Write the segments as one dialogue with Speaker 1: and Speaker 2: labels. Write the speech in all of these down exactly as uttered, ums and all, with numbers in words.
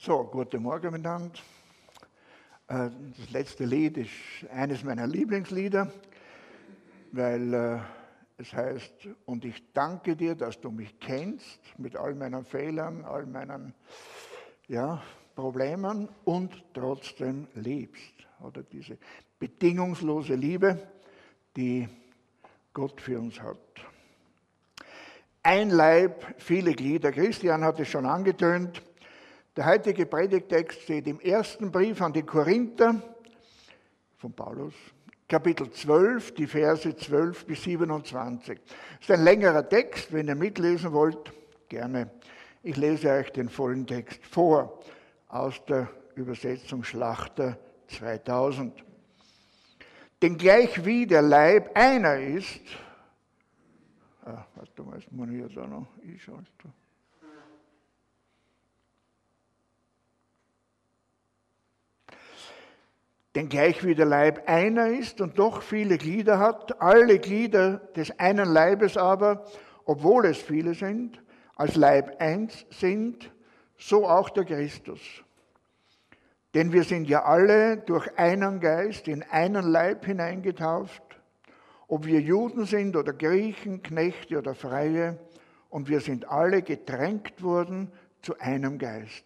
Speaker 1: So, guten Morgen miteinander. Das letzte Lied ist eines meiner Lieblingslieder, weil äh, es heißt, und ich danke dir, dass du mich kennst mit all meinen Fehlern, all meinen ja, Problemen und trotzdem liebst. Oder diese bedingungslose Liebe, die Gott für uns hat. Ein Leib, viele Glieder. Christian hat es schon angetönt. Der heutige Predigtext steht im ersten Brief an die Korinther von Paulus, Kapitel zwölf, die Verse zwölf bis siebenundzwanzig. Das ist ein längerer Text, wenn ihr mitlesen wollt, gerne. Ich lese euch den vollen Text vor, aus der Übersetzung Schlachter zweitausend. Denn gleich wie der Leib einer ist, ah, warte mal, jetzt muss ich ja da noch einschalten. Denn gleich wie der Leib einer ist und doch viele Glieder hat, alle Glieder des einen Leibes aber, obwohl es viele sind, als Leib eins sind, so auch der Christus. Denn wir sind ja alle durch einen Geist in einen Leib hineingetauft, ob wir Juden sind oder Griechen, Knechte oder Freie, und wir sind alle getränkt worden zu einem Geist.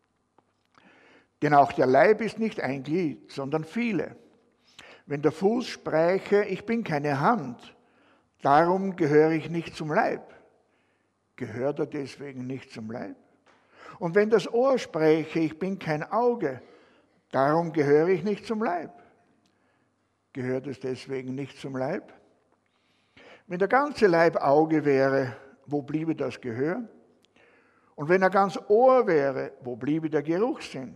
Speaker 1: Denn auch der Leib ist nicht ein Glied, sondern viele. Wenn der Fuß spräche, ich bin keine Hand, darum gehöre ich nicht zum Leib. Gehört er deswegen nicht zum Leib? Und wenn das Ohr spräche, ich bin kein Auge, darum gehöre ich nicht zum Leib. Gehört es deswegen nicht zum Leib? Wenn der ganze Leib Auge wäre, wo bliebe das Gehör? Und wenn er ganz Ohr wäre, wo bliebe der Geruchssinn?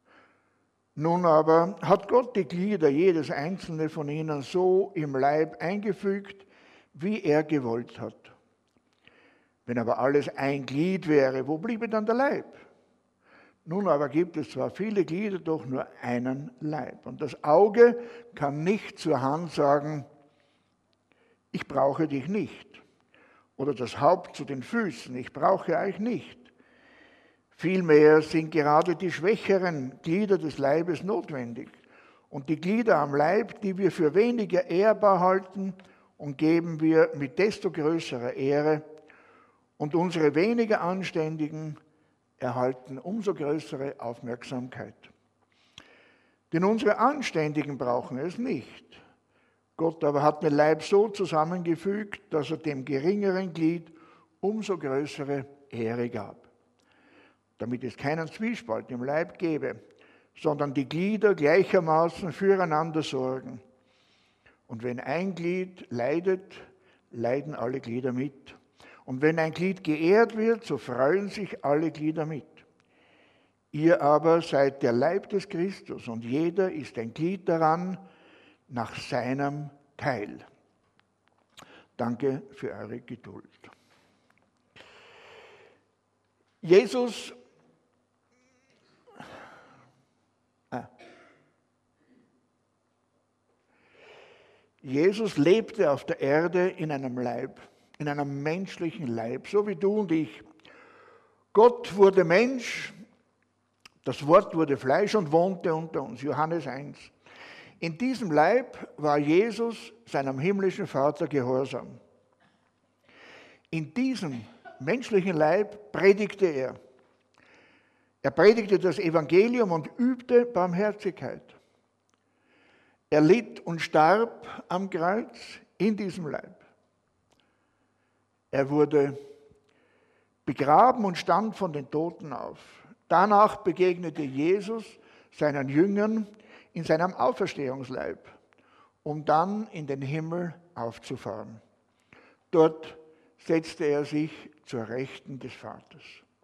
Speaker 1: Nun aber hat Gott die Glieder, jedes einzelne von ihnen, so im Leib eingefügt, wie er gewollt hat. Wenn aber alles ein Glied wäre, wo bliebe dann der Leib? Nun aber gibt es zwar viele Glieder, doch nur einen Leib. Und das Auge kann nicht zur Hand sagen, ich brauche dich nicht. Oder das Haupt zu den Füßen, ich brauche euch nicht. Vielmehr sind gerade die schwächeren Glieder des Leibes notwendig. Und die Glieder am Leib, die wir für weniger ehrbar halten, und geben wir mit desto größerer Ehre. Und unsere weniger Anständigen erhalten umso größere Aufmerksamkeit. Denn unsere Anständigen brauchen es nicht. Gott aber hat den Leib so zusammengefügt, dass er dem geringeren Glied umso größere Ehre gab. Damit es keinen Zwiespalt im Leib gebe, sondern die Glieder gleichermaßen füreinander sorgen. Und wenn ein Glied leidet, leiden alle Glieder mit. Und wenn ein Glied geehrt wird, so freuen sich alle Glieder mit. Ihr aber seid der Leib des Christus und jeder ist ein Glied daran nach seinem Teil. Danke für eure Geduld. Jesus ah. Jesus lebte auf der Erde in einem Leib, in einem menschlichen Leib, so wie du und ich. Gott wurde Mensch, das Wort wurde Fleisch und wohnte unter uns, Johannes eins. In diesem Leib war Jesus seinem himmlischen Vater gehorsam. In diesem menschlichen Leib predigte er. Er predigte das Evangelium und übte Barmherzigkeit. Er litt und starb am Kreuz in diesem Leib. Er wurde begraben und stand von den Toten auf. Danach begegnete Jesus seinen Jüngern in seinem Auferstehungsleib, um dann in den Himmel aufzufahren. Dort setzte er sich zur Rechten des Vaters.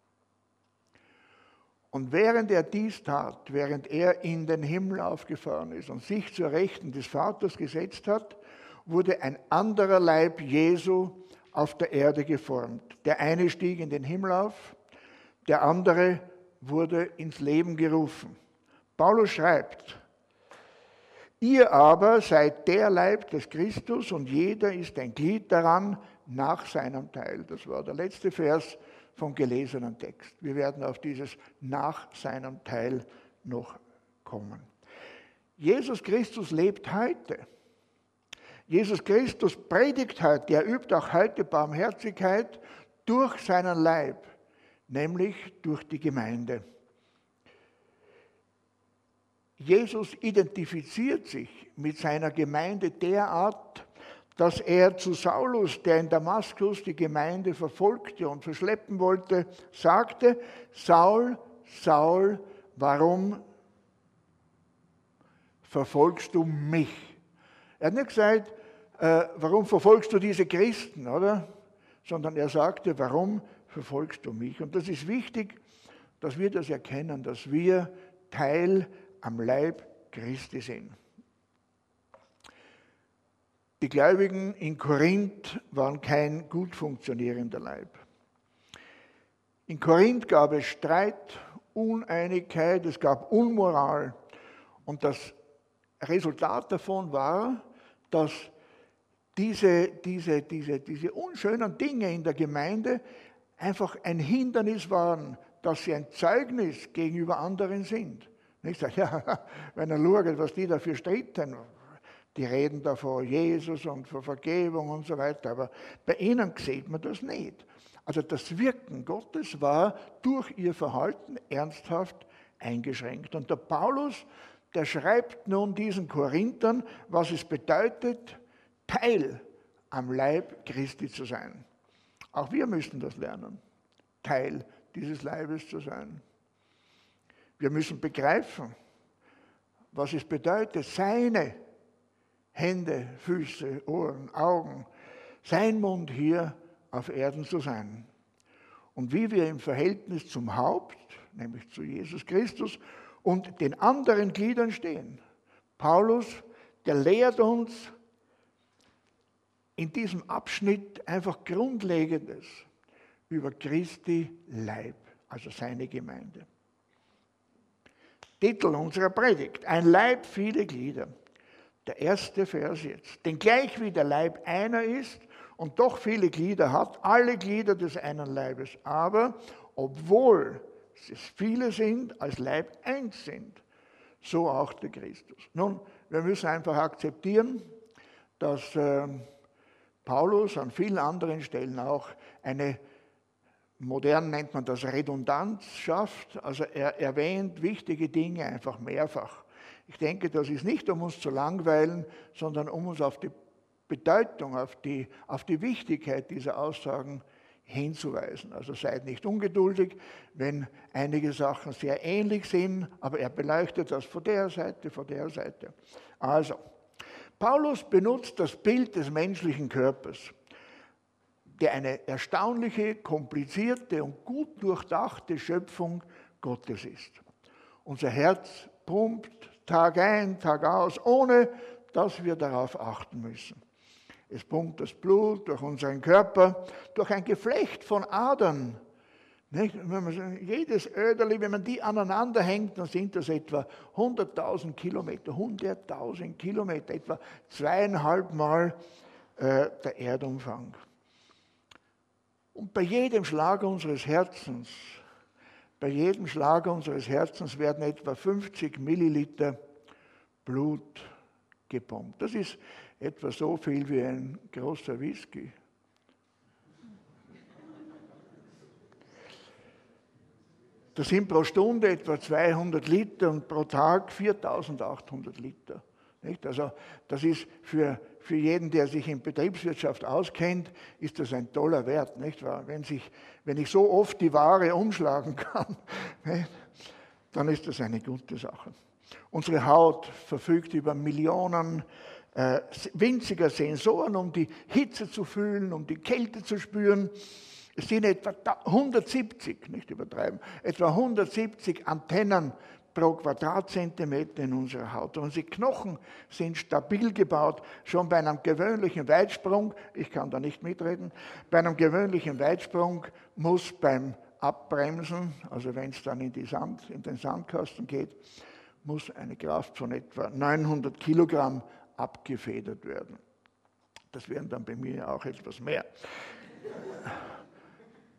Speaker 1: Und während er dies tat, während er in den Himmel aufgefahren ist und sich zur Rechten des Vaters gesetzt hat, wurde ein anderer Leib Jesu auf der Erde geformt. Der eine stieg in den Himmel auf, der andere wurde ins Leben gerufen. Paulus schreibt, ihr aber seid der Leib des Christus und jeder ist ein Glied daran nach seinem Teil. Das war der letzte Vers vom gelesenen Text. Wir werden auf dieses nach seinem Teil noch kommen. Jesus Christus lebt heute. Jesus Christus predigt heute, er übt auch heute Barmherzigkeit durch seinen Leib, nämlich durch die Gemeinde. Jesus identifiziert sich mit seiner Gemeinde derart, dass er zu Saulus, der in Damaskus die Gemeinde verfolgte und verschleppen wollte, sagte: Saul, Saul, warum verfolgst du mich? Er hat nicht gesagt, äh, warum verfolgst du diese Christen, oder? Sondern er sagte, warum verfolgst du mich? Und das ist wichtig, dass wir das erkennen, dass wir Teil am Leib Christi sind. Die Gläubigen in Korinth waren kein gut funktionierender Leib. In Korinth gab es Streit, Uneinigkeit, es gab Unmoral. Und das Resultat davon war, dass diese, diese, diese, diese unschönen Dinge in der Gemeinde einfach ein Hindernis waren, dass sie ein Zeugnis gegenüber anderen sind. Ich sage, ja, wenn er schaut, was die dafür stritten, die reden da von Jesus und von Vergebung und so weiter, aber bei ihnen sieht man das nicht. Also das Wirken Gottes war durch ihr Verhalten ernsthaft eingeschränkt. Und der Paulus, der schreibt nun diesen Korinthern, was es bedeutet, Teil am Leib Christi zu sein. Auch wir müssen das lernen, Teil dieses Leibes zu sein. Wir müssen begreifen, was es bedeutet, seine Hände, Füße, Ohren, Augen, sein Mund hier auf Erden zu sein. Und wie wir im Verhältnis zum Haupt, nämlich zu Jesus Christus, und den anderen Gliedern stehen. Paulus, der lehrt uns in diesem Abschnitt einfach Grundlegendes über Christi Leib, also seine Gemeinde. Titel unserer Predigt: Ein Leib, viele Glieder. Der erste Vers jetzt. Denn gleich wie der Leib einer ist und doch viele Glieder hat, alle Glieder des einen Leibes, aber obwohl es viele sind, als Leib eins sind, so auch der Christus. Nun, wir müssen einfach akzeptieren, dass äh, Paulus an vielen anderen Stellen auch eine, modern nennt man das Redundanz schafft, also er erwähnt wichtige Dinge einfach mehrfach. Ich denke, das ist nicht, um uns zu langweilen, sondern um uns auf die Bedeutung, auf die, auf die Wichtigkeit dieser Aussagen hinzuweisen. Also seid nicht ungeduldig, wenn einige Sachen sehr ähnlich sind, aber er beleuchtet das von der Seite, von der Seite. Also, Paulus benutzt das Bild des menschlichen Körpers, der eine erstaunliche, komplizierte und gut durchdachte Schöpfung Gottes ist. Unser Herz pumpt Tag ein, Tag aus, ohne dass wir darauf achten müssen. Es pumpt das Blut durch unseren Körper, durch ein Geflecht von Adern. Nicht? Wenn man, jedes Öderli, wenn man die aneinander hängt, dann sind das etwa hunderttausend Kilometer, hunderttausend Kilometer, etwa zweieinhalb Mal äh, der Erdumfang. Und bei jedem Schlag unseres Herzens, bei jedem Schlag unseres Herzens werden etwa fünfzig Milliliter Blut gepumpt. Das ist etwa so viel wie ein großer Whisky. Das sind pro Stunde etwa zweihundert Liter und pro Tag viertausendachthundert Liter. Nicht? Also das ist für, für jeden, der sich in Betriebswirtschaft auskennt, ist das ein toller Wert. Nicht wahr? Wenn, sich, wenn ich so oft die Ware umschlagen kann, nicht? Dann ist das eine gute Sache. Unsere Haut verfügt über Millionen äh, winziger Sensoren, um die Hitze zu fühlen, um die Kälte zu spüren. Es sind etwa hundertsiebzig, nicht übertreiben, etwa hundertsiebzig Antennen pro Quadratzentimeter in unserer Haut. Unsere Knochen sind stabil gebaut. Schon bei einem gewöhnlichen Weitsprung, ich kann da nicht mitreden, bei einem gewöhnlichen Weitsprung muss beim Abbremsen, also wenn es dann in, die Sand, in den Sandkasten geht, muss eine Kraft von etwa neunhundert Kilogramm abgefedert werden. Das wären dann bei mir auch etwas mehr.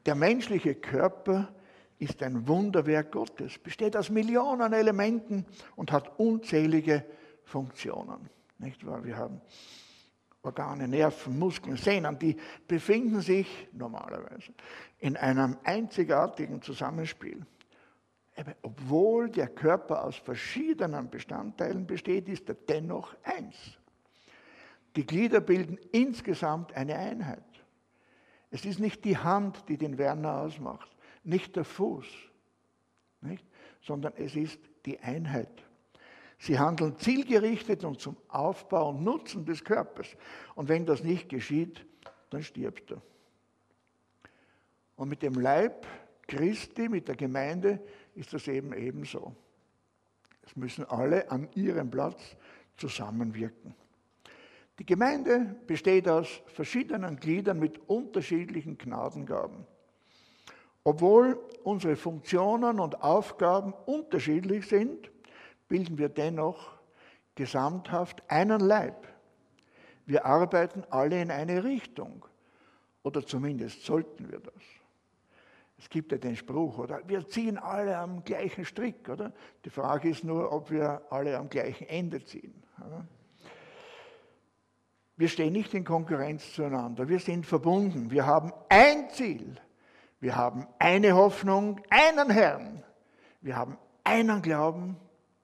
Speaker 1: Der menschliche Körper ist ein Wunderwerk Gottes, besteht aus Millionen Elementen und hat unzählige Funktionen. Nicht wahr? Wir haben Organe, Nerven, Muskeln, Sehnen, die befinden sich normalerweise in einem einzigartigen Zusammenspiel. Aber obwohl der Körper aus verschiedenen Bestandteilen besteht, ist er dennoch eins. Die Glieder bilden insgesamt eine Einheit. Es ist nicht die Hand, die den Werner ausmacht, nicht der Fuß, nicht? Sondern es ist die Einheit. Sie handeln zielgerichtet und zum Aufbau und Nutzen des Körpers. Und wenn das nicht geschieht, dann stirbt er. Und mit dem Leib Christi, mit der Gemeinde, ist das eben ebenso. Es müssen alle an ihrem Platz zusammenwirken. Die Gemeinde besteht aus verschiedenen Gliedern mit unterschiedlichen Gnadengaben. Obwohl unsere Funktionen und Aufgaben unterschiedlich sind, bilden wir dennoch gesamthaft einen Leib. Wir arbeiten alle in eine Richtung, oder zumindest sollten wir das. Es gibt ja den Spruch, oder? Wir ziehen alle am gleichen Strick, oder? Die Frage ist nur, ob wir alle am gleichen Ende ziehen. Oder? Wir stehen nicht in Konkurrenz zueinander, wir sind verbunden, wir haben ein Ziel, wir haben eine Hoffnung, einen Herrn, wir haben einen Glauben,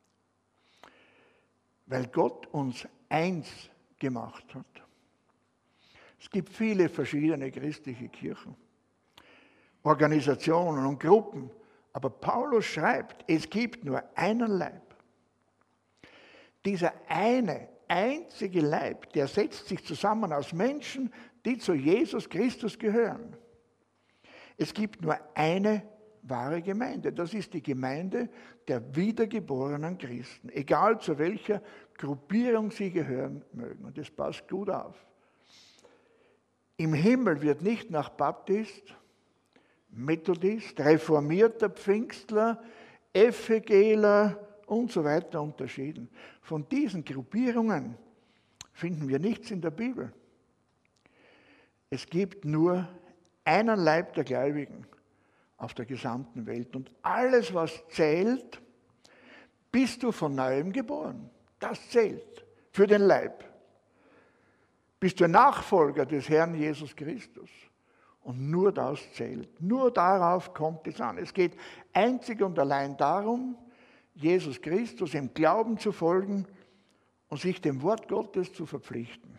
Speaker 1: weil Gott uns eins gemacht hat. Es gibt viele verschiedene christliche Kirchen, Organisationen und Gruppen, aber Paulus schreibt, es gibt nur einen Leib. Dieser eine, einzige Leib, der setzt sich zusammen aus Menschen, die zu Jesus Christus gehören. Es gibt nur eine wahre Gemeinde. Das ist die Gemeinde der wiedergeborenen Christen, egal zu welcher Gruppierung sie gehören mögen. Und das passt gut auf. Im Himmel wird nicht nach Baptist, Methodist, Reformierter, Pfingstler, Evangeler und so weiter unterschieden. Von diesen Gruppierungen finden wir nichts in der Bibel. Es gibt nur einen Leib der Gläubigen auf der gesamten Welt. Und alles, was zählt, bist du von Neuem geboren. Das zählt für den Leib. Bist du Nachfolger des Herrn Jesus Christus. Und nur das zählt. Nur darauf kommt es an. Es geht einzig und allein darum, Jesus Christus im Glauben zu folgen und sich dem Wort Gottes zu verpflichten.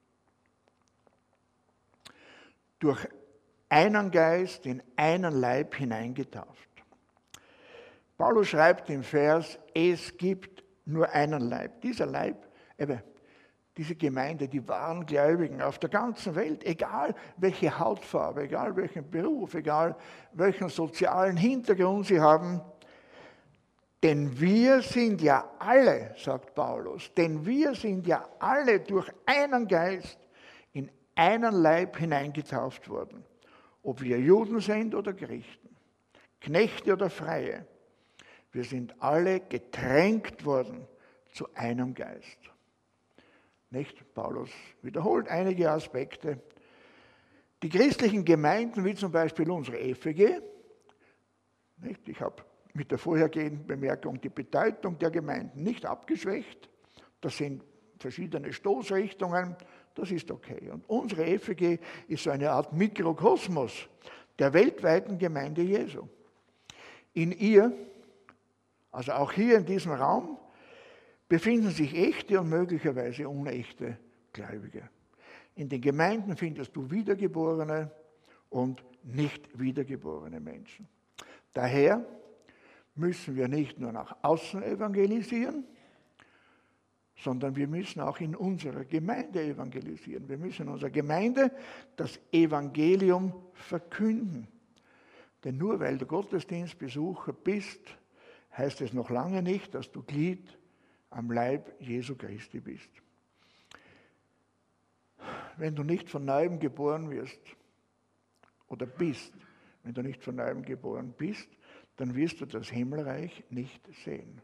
Speaker 1: Durch einen Geist in einen Leib hineingetauft. Paulus schreibt im Vers, es gibt nur einen Leib. Dieser Leib, eben, diese Gemeinde, die wahren Gläubigen auf der ganzen Welt, egal welche Hautfarbe, egal welchen Beruf, egal welchen sozialen Hintergrund sie haben, denn wir sind ja alle, sagt Paulus, denn wir sind ja alle durch einen Geist in einen Leib hineingetauft worden. Ob wir Juden sind oder Griechen, Knechte oder Freie, wir sind alle getränkt worden zu einem Geist. Nicht? Paulus wiederholt einige Aspekte. Die christlichen Gemeinden, wie zum Beispiel unsere F E G, nicht? Ich habe mit der vorhergehenden Bemerkung die Bedeutung der Gemeinden nicht abgeschwächt. Das sind verschiedene Stoßrichtungen, das ist okay. Und unsere F E G ist so eine Art Mikrokosmos der weltweiten Gemeinde Jesu. In ihr, also auch hier in diesem Raum, befinden sich echte und möglicherweise unechte Gläubige. In den Gemeinden findest du wiedergeborene und nicht wiedergeborene Menschen. Daher müssen wir nicht nur nach außen evangelisieren, sondern wir müssen auch in unserer Gemeinde evangelisieren. Wir müssen in unserer Gemeinde das Evangelium verkünden. Denn nur weil du Gottesdienstbesucher bist, heißt es noch lange nicht, dass du Glied am Leib Jesu Christi bist. Wenn du nicht von Neuem geboren wirst oder bist, wenn du nicht von Neuem geboren bist, dann wirst du das Himmelreich nicht sehen.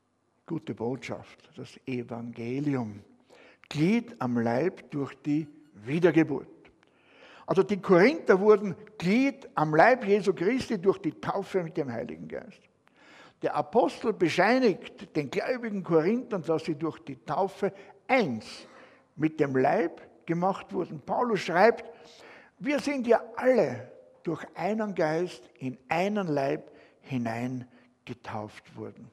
Speaker 1: Gute Botschaft, das Evangelium. Glied am Leib durch die Wiedergeburt. Also die Korinther wurden Glied am Leib Jesu Christi durch die Taufe mit dem Heiligen Geist. Der Apostel bescheinigt den gläubigen Korinthern, dass sie durch die Taufe eins mit dem Leib gemacht wurden. Paulus schreibt, wir sind ja alle durch einen Geist in einen Leib hinein getauft worden.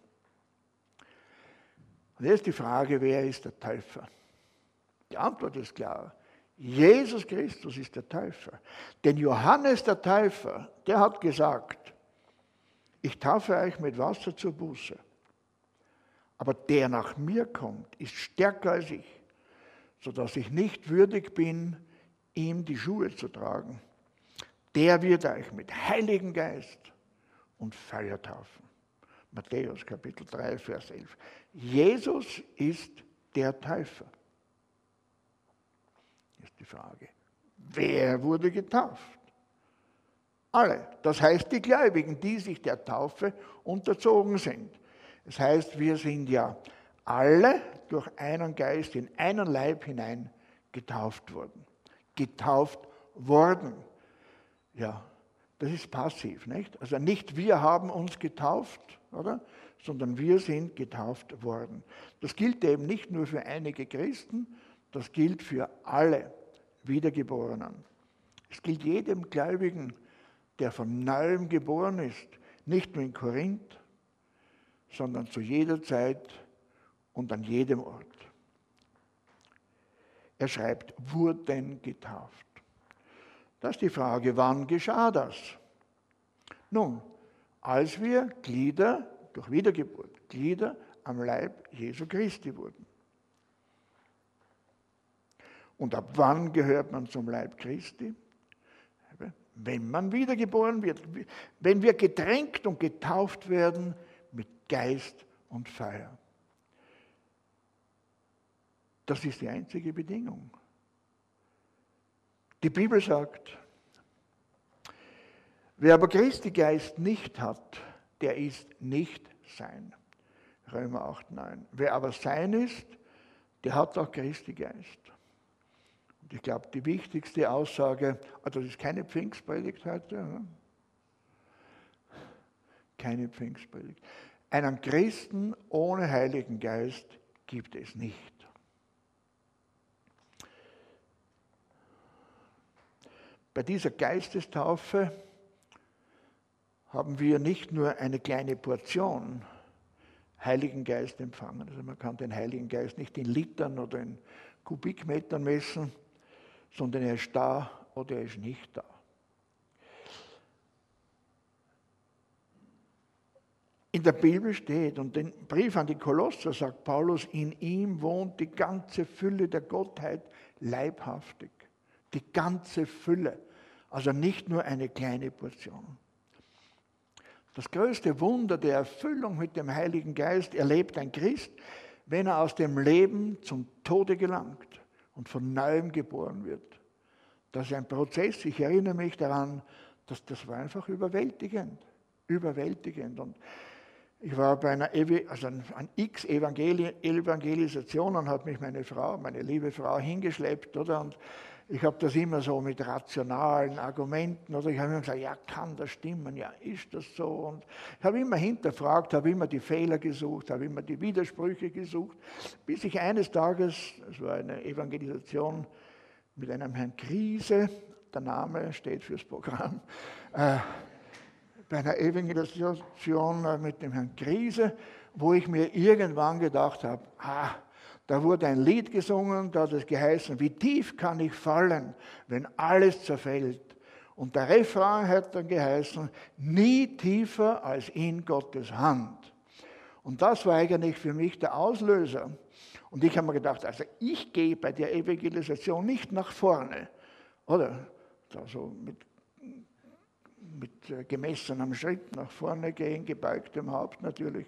Speaker 1: Und jetzt die Frage, wer ist der Täufer? Die Antwort ist klar. Jesus Christus ist der Täufer. Denn Johannes der Täufer, der hat gesagt, ich taufe euch mit Wasser zur Buße. Aber der nach mir kommt, ist stärker als ich, sodass ich nicht würdig bin, ihm die Schuhe zu tragen. Der wird euch mit Heiligen Geist und Feuer taufen. Matthäus Kapitel drei, Vers elf. Jesus ist der Täufer. Ist die Frage. Wer wurde getauft? Alle. Das heißt die Gläubigen, die sich der Taufe unterzogen sind. Das heißt, wir sind ja alle durch einen Geist in einen Leib hinein getauft worden. Getauft worden. Ja, das ist passiv, nicht? Also nicht wir haben uns getauft, oder? Sondern wir sind getauft worden. Das gilt eben nicht nur für einige Christen, das gilt für alle Wiedergeborenen. Es gilt jedem Gläubigen, der von Neuem geboren ist, nicht nur in Korinth, sondern zu jeder Zeit und an jedem Ort. Er schreibt, wurden getauft. Das ist die Frage, wann geschah das? Nun, als wir Glieder, durch Wiedergeburt, Glieder am Leib Jesu Christi wurden. Und ab wann gehört man zum Leib Christi? Wenn man wiedergeboren wird, wenn wir getränkt und getauft werden mit Geist und Feuer. Das ist die einzige Bedingung. Die Bibel sagt, wer aber Christi Geist nicht hat, der ist nicht sein. Römer acht, neun. Wer aber sein ist, der hat auch Christi Geist. Und ich glaube, die wichtigste Aussage, also das ist keine Pfingstpredigt heute, ja? Keine Pfingstpredigt. Einen Christen ohne Heiligen Geist gibt es nicht. Bei dieser Geistestaufe haben wir nicht nur eine kleine Portion Heiligen Geist empfangen. Also man kann den Heiligen Geist nicht in Litern oder in Kubikmetern messen, sondern er ist da oder er ist nicht da. In der Bibel steht, und den Brief an die Kolosser sagt Paulus, in ihm wohnt die ganze Fülle der Gottheit leibhaftig. Die ganze Fülle, also nicht nur eine kleine Portion. Das größte Wunder der Erfüllung mit dem Heiligen Geist erlebt ein Christ, wenn er aus dem Leben zum Tode gelangt und von Neuem geboren wird. Das ist ein Prozess, ich erinnere mich daran, dass das war einfach überwältigend, überwältigend. Und ich war bei einer, also an x Evangelisationen, hat mich meine Frau, meine liebe Frau hingeschleppt, oder? Und ich habe das immer so mit rationalen Argumenten, oder ich habe immer gesagt, ja, kann das stimmen, ja, ist das so? Und ich habe immer hinterfragt, habe immer die Fehler gesucht, habe immer die Widersprüche gesucht, bis ich eines Tages, es war eine Evangelisation mit einem Herrn Krise, der Name steht fürs Programm, äh, bei einer Evangelisation mit dem Herrn Krise, wo ich mir irgendwann gedacht habe, ah, da wurde ein Lied gesungen, da hat es geheißen, wie tief kann ich fallen, wenn alles zerfällt. Und der Refrain hat dann geheißen, nie tiefer als in Gottes Hand. Und das war eigentlich für mich der Auslöser. Und ich habe mir gedacht, also ich gehe bei der Evangelisation nicht nach vorne, oder? Also mit, mit gemessenem Schritt nach vorne gehen, gebeugtem Haupt natürlich.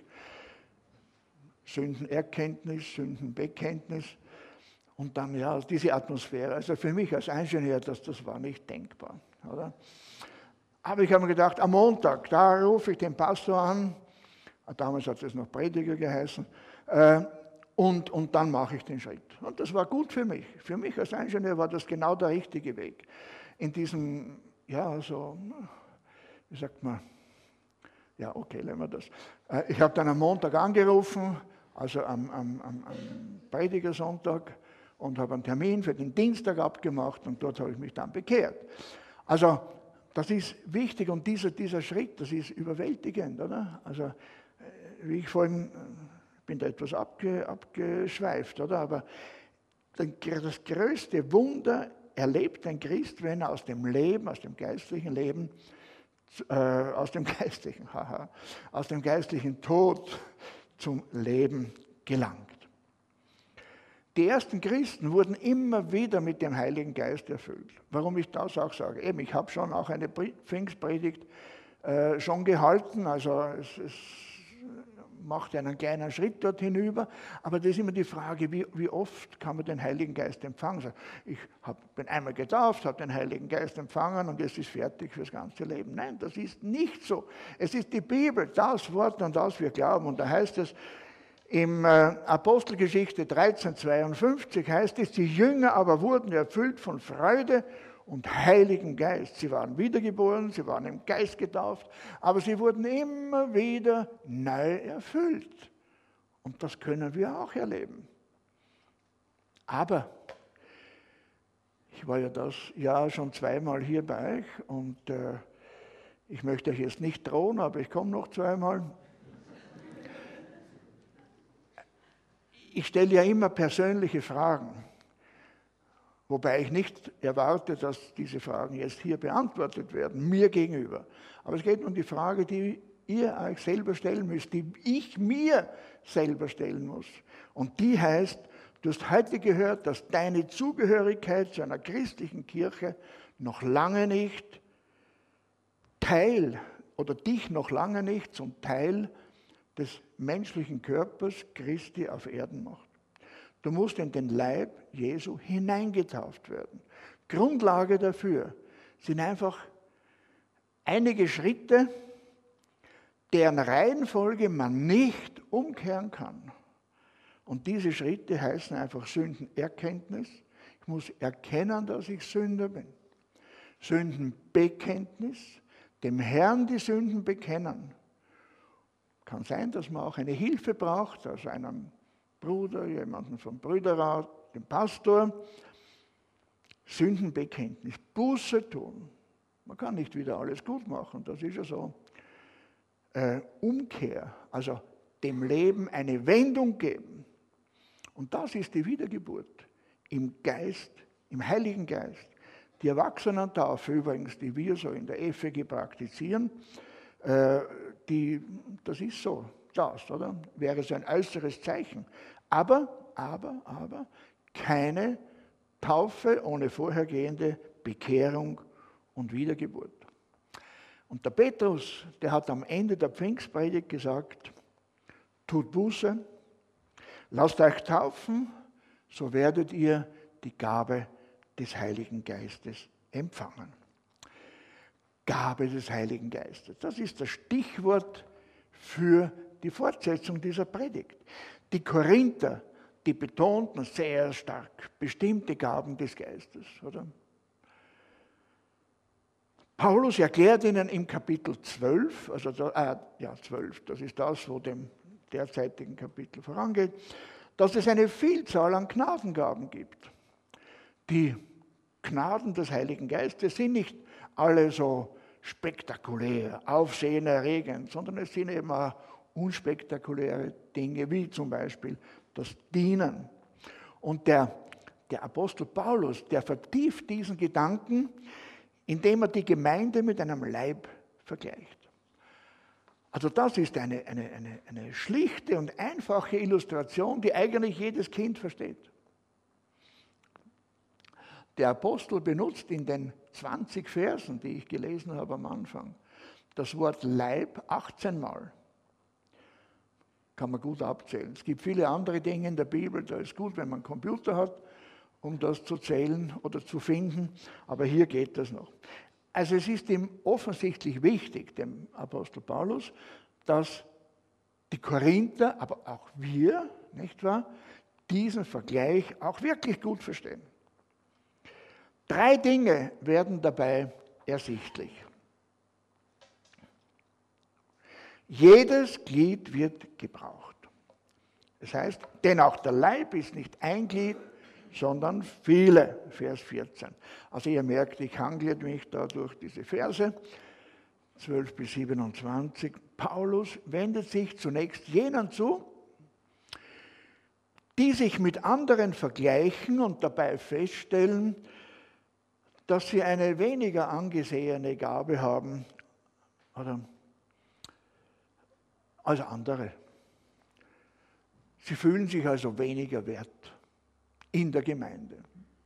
Speaker 1: Sündenerkenntnis, Sündenbekenntnis und dann ja diese Atmosphäre. Also für mich als Ingenieur, das, das war nicht denkbar. Oder? Aber ich habe mir gedacht, am Montag, da rufe ich den Pastor an, damals hat es noch Prediger geheißen, äh, und, und dann mache ich den Schritt. Und das war gut für mich. Für mich als Ingenieur war das genau der richtige Weg. In diesem, ja, so, wie sagt man, ja, okay, nehmen wir das. Ich habe dann am Montag angerufen, also am, am, am, am Predigersonntag, und habe einen Termin für den Dienstag abgemacht und dort habe ich mich dann bekehrt. Also das ist wichtig und dieser, dieser Schritt, das ist überwältigend, oder? Also wie ich vorhin, ich bin da etwas abge, abgeschweift, oder? Aber das größte Wunder erlebt ein Christ, wenn er aus dem Leben, aus dem geistlichen Leben, äh, aus dem geistlichen, haha, aus dem geistlichen Tod zum Leben gelangt. Die ersten Christen wurden immer wieder mit dem Heiligen Geist erfüllt. Warum ich das auch sage? Eben, ich habe schon auch eine Pfingstpredigt äh, schon gehalten, also es, es macht einen kleinen Schritt dort hinüber, aber das ist immer die Frage, wie, wie oft kann man den Heiligen Geist empfangen? Ich hab, bin einmal getauft, habe den Heiligen Geist empfangen und jetzt ist fertig fürs ganze Leben. Nein, das ist nicht so. Es ist die Bibel, das Wort, an das wir glauben. Und da heißt es, im äh, Apostelgeschichte dreizehn zweiundfünfzig heißt es, die Jünger aber wurden erfüllt von Freude und Heiligen Geist. Sie waren wiedergeboren, sie waren im Geist getauft, aber sie wurden immer wieder neu erfüllt. Und das können wir auch erleben. Aber ich war ja das Jahr schon zweimal hier bei euch und äh, ich möchte euch jetzt nicht drohen, aber ich komme noch zweimal. Ich stelle ja immer persönliche Fragen. Wobei ich nicht erwarte, dass diese Fragen jetzt hier beantwortet werden, mir gegenüber. Aber es geht um die Frage, die ihr euch selber stellen müsst, die ich mir selber stellen muss. Und die heißt, du hast heute gehört, dass deine Zugehörigkeit zu einer christlichen Kirche noch lange nicht Teil oder dich noch lange nicht zum Teil des menschlichen Körpers Christi auf Erden macht. Du musst in den Leib Jesu hineingetauft werden. Grundlage dafür sind einfach einige Schritte, deren Reihenfolge man nicht umkehren kann. Und diese Schritte heißen einfach Sündenerkenntnis. Ich muss erkennen, dass ich Sünder bin. Sündenbekenntnis, dem Herrn die Sünden bekennen. Kann sein, dass man auch eine Hilfe braucht, also einen Bruder, jemanden vom Brüderrat, den Pastor. Sündenbekenntnis, Buße tun. Man kann nicht wieder alles gut machen, das ist ja so. Äh, Umkehr, also dem Leben eine Wendung geben. Und das ist die Wiedergeburt im Geist, im Heiligen Geist. Die Erwachsenentaufe übrigens, die wir so in der F E G praktizieren, äh, die, das ist so, das, oder? Wäre so ein äußeres Zeichen. Aber, aber, aber, keine Taufe ohne vorhergehende Bekehrung und Wiedergeburt. Und der Petrus, der hat am Ende der Pfingstpredigt gesagt, tut Buße, lasst euch taufen, so werdet ihr die Gabe des Heiligen Geistes empfangen. Gabe des Heiligen Geistes. Das ist das Stichwort für die Fortsetzung dieser Predigt. Die Korinther, die betonten sehr stark bestimmte Gaben des Geistes, oder? Paulus erklärt ihnen im Kapitel zwölf, also da, äh, ja, zwölf, das ist das, wo dem derzeitigen Kapitel vorangeht, dass es eine Vielzahl an Gnadengaben gibt. Die Gnaden des Heiligen Geistes sind nicht alle so spektakulär, aufsehenerregend, sondern es sind eben auch unspektakuläre Dinge, wie zum Beispiel das Dienen. Und der, der Apostel Paulus, der vertieft diesen Gedanken, indem er die Gemeinde mit einem Leib vergleicht. Also das ist eine, eine, eine, eine schlichte und einfache Illustration, die eigentlich jedes Kind versteht. Der Apostel benutzt in den zwanzig Versen, die ich gelesen habe am Anfang, das Wort Leib achtzehn Mal. Kann man gut abzählen. Es gibt viele andere Dinge in der Bibel, da ist gut, wenn man einen Computer hat, um das zu zählen oder zu finden, aber hier geht das noch. Also es ist ihm offensichtlich wichtig, dem Apostel Paulus, dass die Korinther, aber auch wir, nicht wahr, diesen Vergleich auch wirklich gut verstehen. Drei Dinge werden dabei ersichtlich. Jedes Glied wird gebraucht. Das heißt, denn auch der Leib ist nicht ein Glied, sondern viele, Vers vierzehn. Also ihr merkt, ich hangle mich da durch diese Verse, zwölf bis siebenundzwanzig. Paulus wendet sich zunächst jenen zu, die sich mit anderen vergleichen und dabei feststellen, dass sie eine weniger angesehene Gabe haben oder, als andere. Sie fühlen sich also weniger wert in der Gemeinde.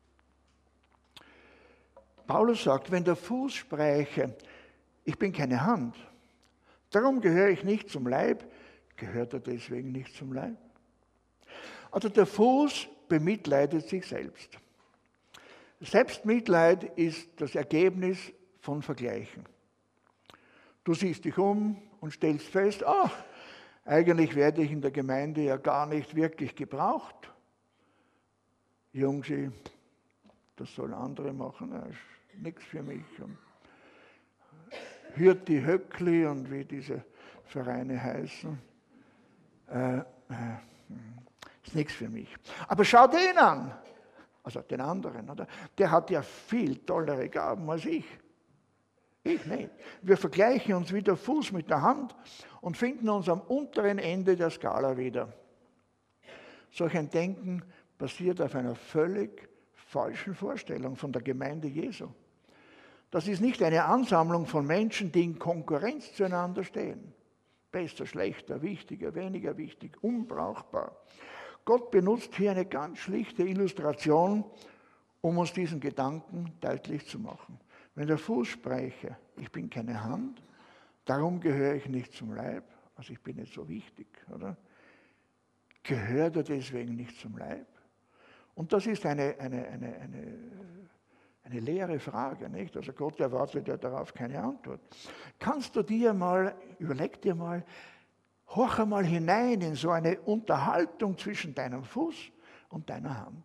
Speaker 1: Paulus sagt, wenn der Fuß spräche, ich bin keine Hand, darum gehöre ich nicht zum Leib, gehört er deswegen nicht zum Leib? Also der Fuß bemitleidet sich selbst. Selbstmitleid ist das Ergebnis von Vergleichen. Du siehst dich um und stellst fest, ach, eigentlich werde ich in der Gemeinde ja gar nicht wirklich gebraucht. Jungsi, das sollen andere machen, das ist nichts für mich. Und hört die Höckli und wie diese Vereine heißen, äh, äh, ist nichts für mich. Aber schau den an, also den anderen, oder? Der hat ja viel tollere Gaben als ich. Ich nicht. Wir vergleichen uns wie der Fuß mit der Hand und finden uns am unteren Ende der Skala wieder. Solch ein Denken basiert auf einer völlig falschen Vorstellung von der Gemeinde Jesu. Das ist nicht eine Ansammlung von Menschen, die in Konkurrenz zueinander stehen. Besser, schlechter, wichtiger, weniger wichtig, unbrauchbar. Gott benutzt hier eine ganz schlichte Illustration, um uns diesen Gedanken deutlich zu machen. Wenn der Fuß spräche, ich bin keine Hand, darum gehöre ich nicht zum Leib, also ich bin nicht so wichtig, oder? Gehört er deswegen nicht zum Leib? Und das ist eine, eine, eine, eine, eine leere Frage, nicht? Also Gott erwartet ja darauf keine Antwort. Kannst du dir mal, überleg dir mal, horch einmal hinein in so eine Unterhaltung zwischen deinem Fuß und deiner Hand.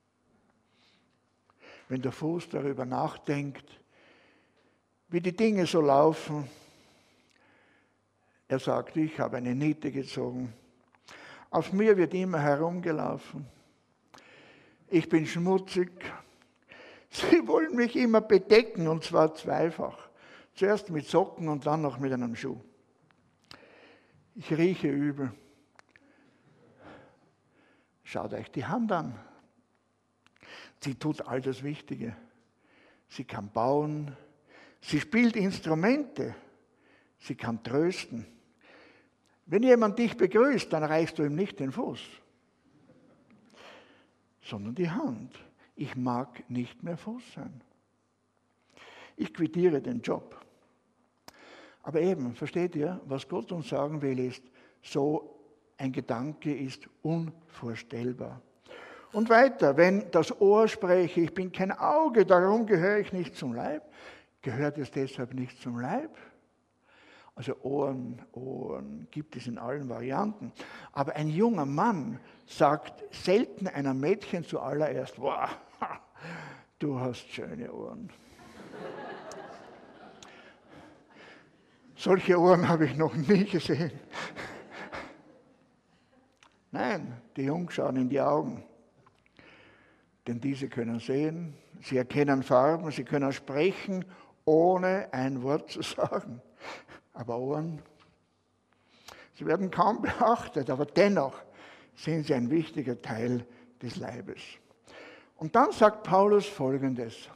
Speaker 1: Wenn der Fuß darüber nachdenkt, wie die Dinge so laufen, er sagt, ich habe eine Niete gezogen, auf mir wird immer herumgelaufen, ich bin schmutzig, sie wollen mich immer bedecken und zwar zweifach, zuerst mit Socken und dann noch mit einem Schuh. Ich rieche übel. Schaut euch die Hand an. Sie tut all das Wichtige. Sie kann bauen. Sie spielt Instrumente. Sie kann trösten. Wenn jemand dich begrüßt, dann reichst du ihm nicht den Fuß, sondern die Hand. Ich mag nicht mehr Fuß sein. Ich quittiere den Job. Aber eben, versteht ihr, was Gott uns sagen will, ist, so ein Gedanke ist unvorstellbar. Und weiter, wenn das Ohr spräche, ich bin kein Auge, darum gehöre ich nicht zum Leib, gehört es deshalb nicht zum Leib? Also Ohren, Ohren gibt es in allen Varianten. Aber ein junger Mann sagt selten einem Mädchen zuallererst, wow, du hast schöne Ohren. Solche Ohren habe ich noch nie gesehen. Nein, die Jungs schauen in die Augen. Denn diese können sehen, sie erkennen Farben, sie können sprechen, ohne ein Wort zu sagen. Aber Ohren, sie werden kaum beachtet, aber dennoch sind sie ein wichtiger Teil des Leibes. Und dann sagt Paulus Folgendes.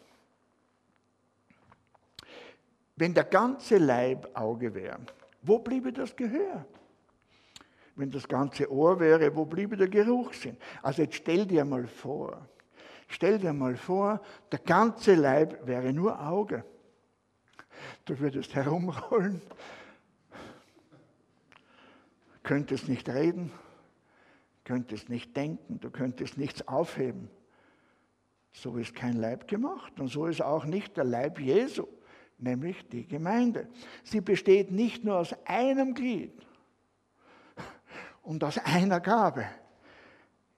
Speaker 1: Wenn der ganze Leib Auge wäre, wo bliebe das Gehör? Wenn das ganze Ohr wäre, wo bliebe der Geruchssinn? Also jetzt stell dir mal vor, stell dir mal vor, der ganze Leib wäre nur Auge. Du würdest herumrollen, könntest nicht reden, könntest nicht denken, du könntest nichts aufheben. So ist kein Leib gemacht und so ist auch nicht der Leib Jesu, nämlich die Gemeinde. Sie besteht nicht nur aus einem Glied und aus einer Gabe,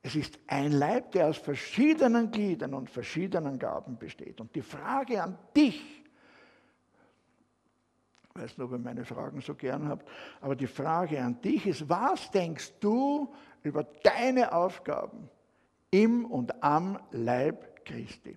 Speaker 1: Es ist ein Leib, der aus verschiedenen Gliedern und verschiedenen Gaben besteht. Und die Frage an dich, ich weiß nicht, ob ihr meine Fragen so gern habt, aber die Frage an dich ist, was denkst du über deine Aufgaben im und am Leib Christi?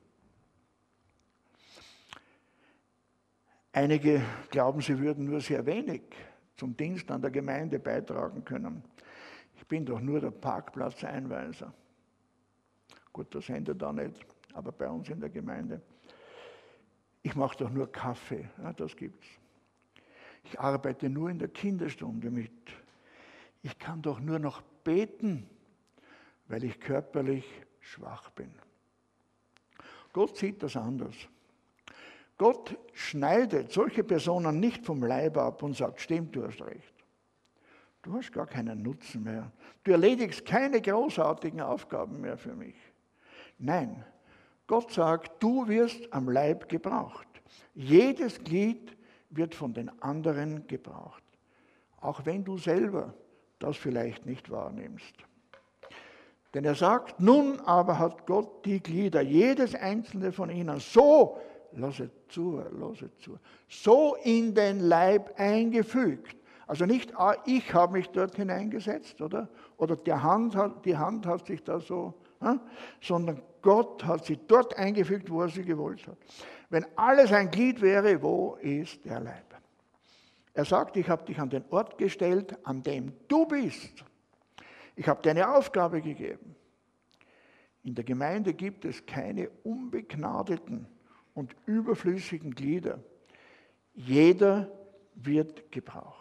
Speaker 1: Einige glauben, sie würden nur sehr wenig zum Dienst an der Gemeinde beitragen können. Ich bin doch nur der Parkplatzeinweiser. Gut, das endet da nicht, aber bei uns in der Gemeinde. Ich mache doch nur Kaffee, ja, das gibt's. Ich arbeite nur in der Kinderstunde mit. Ich kann doch nur noch beten, weil ich körperlich schwach bin. Gott sieht das anders. Gott schneidet solche Personen nicht vom Leib ab und sagt, stimmt, du hast recht. Du hast gar keinen Nutzen mehr. Du erledigst keine großartigen Aufgaben mehr für mich. Nein, Gott sagt, du wirst am Leib gebraucht. Jedes Glied wird von den anderen gebraucht. Auch wenn du selber das vielleicht nicht wahrnimmst. Denn er sagt, nun aber hat Gott die Glieder, jedes einzelne von ihnen, so, lasset zu, lasset zu, so in den Leib eingefügt. Also nicht, ich habe mich dort hineingesetzt, oder? Oder die Hand hat, die Hand hat sich da so, ja? Sondern Gott hat sie dort eingefügt, wo er sie gewollt hat. Wenn alles ein Glied wäre, wo ist der Leib? Er sagt, ich habe dich an den Ort gestellt, an dem du bist. Ich habe dir eine Aufgabe gegeben. In der Gemeinde gibt es keine unbegnadeten und überflüssigen Glieder. Jeder wird gebraucht.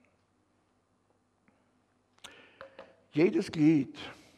Speaker 1: Jedes Glied,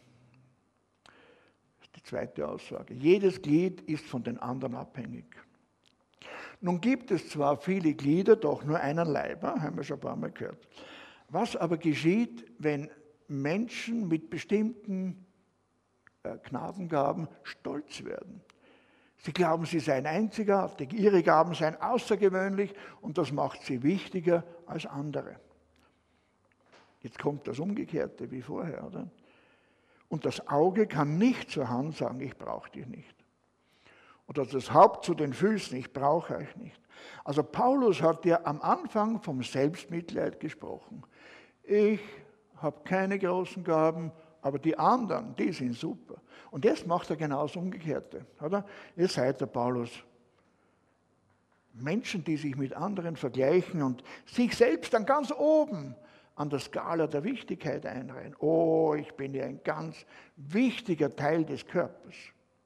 Speaker 1: das ist die zweite Aussage, jedes Glied ist von den anderen abhängig. Nun gibt es zwar viele Glieder, doch nur einen Leib, haben wir schon ein paar Mal gehört. Was aber geschieht, wenn Menschen mit bestimmten Gnadengaben stolz werden? Sie glauben, sie seien einzigartig, ihre Gaben seien außergewöhnlich und das macht sie wichtiger als andere. Jetzt kommt das Umgekehrte wie vorher, oder? Und das Auge kann nicht zur Hand sagen, ich brauche dich nicht. Oder das Haupt zu den Füßen, ich brauche euch nicht. Also Paulus hat ja am Anfang vom Selbstmitleid gesprochen. Ich habe keine großen Gaben, aber die anderen, die sind super. Und jetzt macht er genau das Umgekehrte, oder? Ihr seid der Paulus. Menschen, die sich mit anderen vergleichen und sich selbst dann ganz oben an der Skala der Wichtigkeit einreihen. Oh, ich bin ja ein ganz wichtiger Teil des Körpers.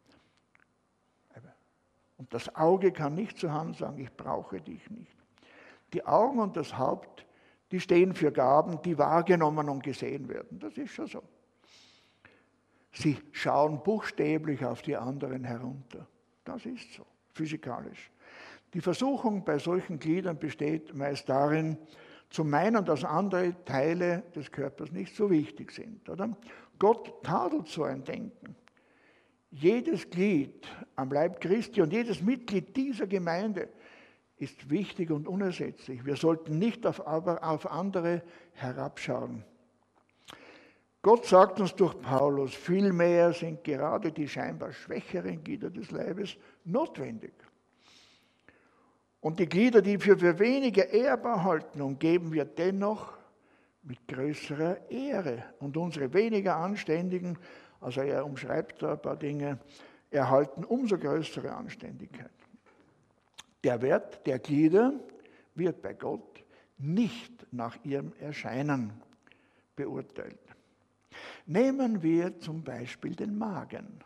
Speaker 1: Und das Auge kann nicht zur Hand sagen, ich brauche dich nicht. Die Augen und das Haupt, die stehen für Gaben, die wahrgenommen und gesehen werden. Das ist schon so. Sie schauen buchstäblich auf die anderen herunter. Das ist so, physikalisch. Die Versuchung bei solchen Gliedern besteht meist darin, zu meinen, dass andere Teile des Körpers nicht so wichtig sind. Oder? Gott tadelt so ein Denken. Jedes Glied am Leib Christi und jedes Mitglied dieser Gemeinde ist wichtig und unersetzlich. Wir sollten nicht auf, aber auf andere herabschauen. Gott sagt uns durch Paulus, vielmehr sind gerade die scheinbar schwächeren Glieder des Leibes notwendig. Und die Glieder, die wir für weniger ehrbar halten, umgeben wir dennoch mit größerer Ehre. Und unsere weniger anständigen, also er umschreibt da ein paar Dinge, erhalten umso größere Anständigkeit. Der Wert der Glieder wird bei Gott nicht nach ihrem Erscheinen beurteilt. Nehmen wir zum Beispiel den Magen.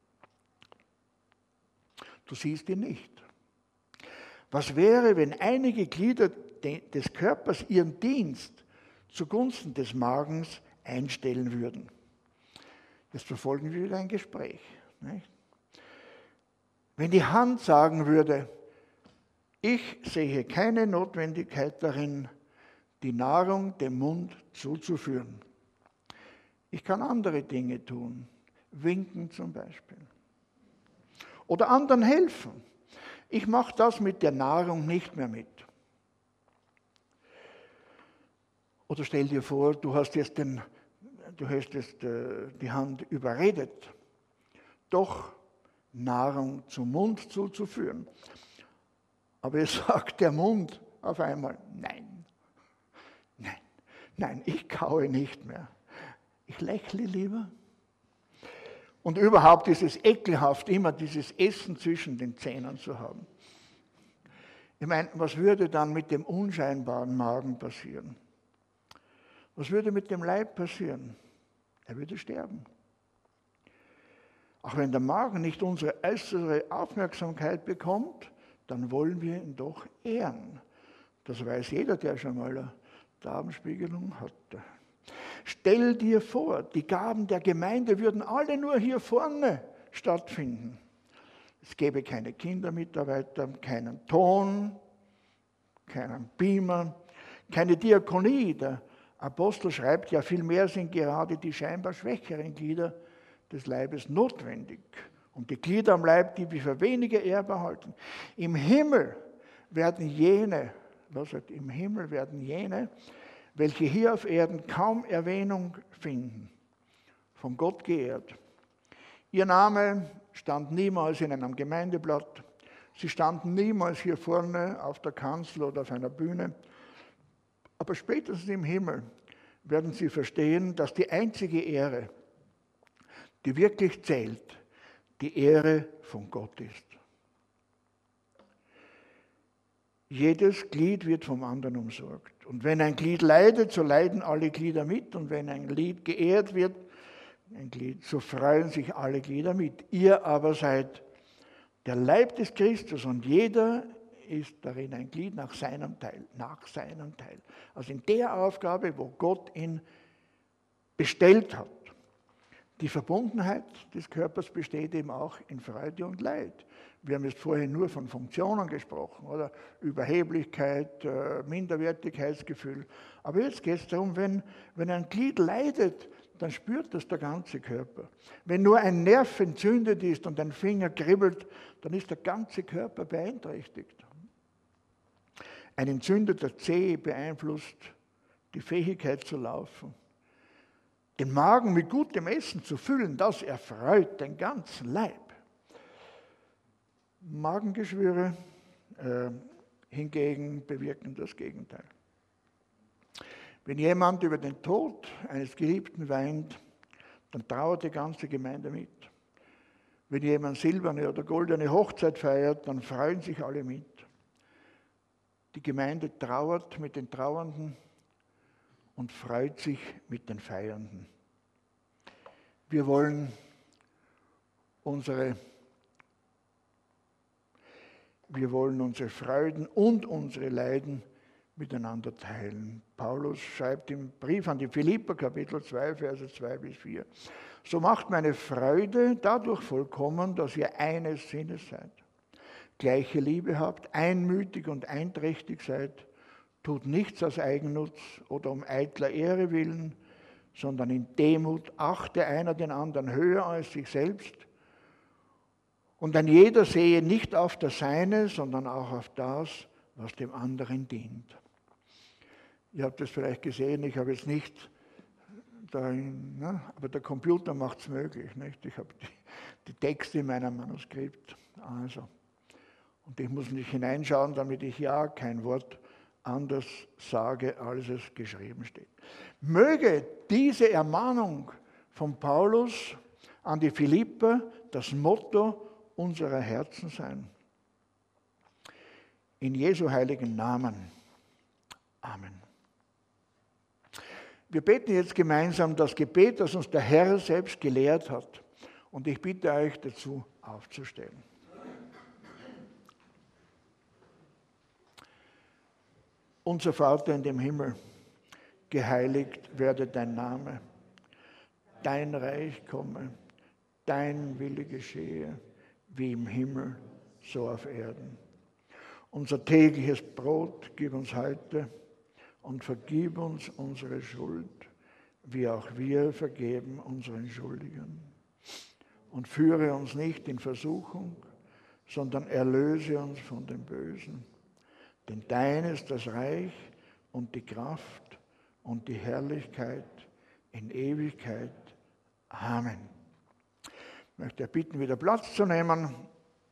Speaker 1: Du siehst ihn nicht. Was wäre, wenn einige Glieder des Körpers ihren Dienst zugunsten des Magens einstellen würden? Jetzt verfolgen wir wieder ein Gespräch. Nicht? Wenn die Hand sagen würde, ich sehe keine Notwendigkeit darin, die Nahrung dem Mund zuzuführen. Ich kann andere Dinge tun, winken zum Beispiel. Oder anderen helfen. Ich mache das mit der Nahrung nicht mehr mit. Oder stell dir vor, du hast jetzt den, du hast jetzt äh, die Hand überredet, doch Nahrung zum Mund zuzuführen. Aber es sagt der Mund auf einmal, nein, nein, nein, ich kaue nicht mehr. Ich lächle lieber. Und überhaupt ist es ekelhaft, immer dieses Essen zwischen den Zähnen zu haben. Ich meine, was würde dann mit dem unscheinbaren Magen passieren? Was würde mit dem Leib passieren? Er würde sterben. Auch wenn der Magen nicht unsere äußere Aufmerksamkeit bekommt, dann wollen wir ihn doch ehren. Das weiß jeder, der schon mal eine Darmspiegelung hatte. Stell dir vor, die Gaben der Gemeinde würden alle nur hier vorne stattfinden. Es gäbe keine Kindermitarbeiter, keinen Ton, keinen Beamer, keine Diakonie. Der Apostel schreibt ja, vielmehr sind gerade die scheinbar schwächeren Glieder des Leibes notwendig. Und die Glieder am Leib, die wir für weniger ehrbar halten. Im Himmel werden jene, was sagt, im Himmel werden jene, welche hier auf Erden kaum Erwähnung finden, von Gott geehrt. Ihr Name stand niemals in einem Gemeindeblatt. Sie standen niemals hier vorne auf der Kanzel oder auf einer Bühne. Aber spätestens im Himmel werden sie verstehen, dass die einzige Ehre, die wirklich zählt, die Ehre von Gott ist. Jedes Glied wird vom anderen umsorgt. Und wenn ein Glied leidet, so leiden alle Glieder mit. Und wenn ein Glied geehrt wird, ein Glied, so freuen sich alle Glieder mit. Ihr aber seid der Leib des Christus und jeder ist darin ein Glied nach seinem Teil, nach seinem Teil. Also in der Aufgabe, wo Gott ihn bestellt hat. Die Verbundenheit des Körpers besteht eben auch in Freude und Leid. Wir haben jetzt vorhin nur von Funktionen gesprochen, oder? Überheblichkeit, Minderwertigkeitsgefühl. Aber jetzt geht es darum, wenn, wenn ein Glied leidet, dann spürt das der ganze Körper. Wenn nur ein Nerv entzündet ist und ein Finger kribbelt, dann ist der ganze Körper beeinträchtigt. Ein entzündeter Zeh beeinflusst die Fähigkeit zu laufen. Den Magen mit gutem Essen zu füllen, das erfreut den ganzen Leib. Magengeschwüre äh, hingegen bewirken das Gegenteil. Wenn jemand über den Tod eines Geliebten weint, dann trauert die ganze Gemeinde mit. Wenn jemand silberne oder goldene Hochzeit feiert, dann freuen sich alle mit. Die Gemeinde trauert mit den Trauernden und freut sich mit den Feiernden. Wir wollen unsere, wir wollen unsere Freuden und unsere Leiden miteinander teilen. Paulus schreibt im Brief an die Philipper, Kapitel zwei, Verse zwei bis vier. So macht meine Freude dadurch vollkommen, dass ihr eines Sinnes seid, gleiche Liebe habt, einmütig und einträchtig seid, tut nichts aus Eigennutz oder um eitler Ehre willen, sondern in Demut achte einer den anderen höher als sich selbst. Und ein jeder sehe nicht auf das Seine, sondern auch auf das, was dem anderen dient. Ihr habt das vielleicht gesehen, ich habe jetzt nicht dahin, ne? Aber der Computer macht es möglich. Nicht? Ich habe die, die Texte in meinem Manuskript. Also. Und ich muss nicht hineinschauen, damit ich ja kein Wort anders sage, als es geschrieben steht. Möge diese Ermahnung von Paulus an die Philipper das Motto unserer Herzen sein. In Jesu heiligen Namen. Amen. Wir beten jetzt gemeinsam das Gebet, das uns der Herr selbst gelehrt hat. Und ich bitte euch dazu aufzustehen. Unser Vater in dem Himmel, geheiligt werde dein Name. Dein Reich komme, dein Wille geschehe, wie im Himmel, so auf Erden. Unser tägliches Brot gib uns heute und vergib uns unsere Schuld, wie auch wir vergeben unseren Schuldigern. Und führe uns nicht in Versuchung, sondern erlöse uns von dem Bösen. Denn dein ist das Reich und die Kraft und die Herrlichkeit in Ewigkeit. Amen. Ich möchte bitten, wieder Platz zu nehmen.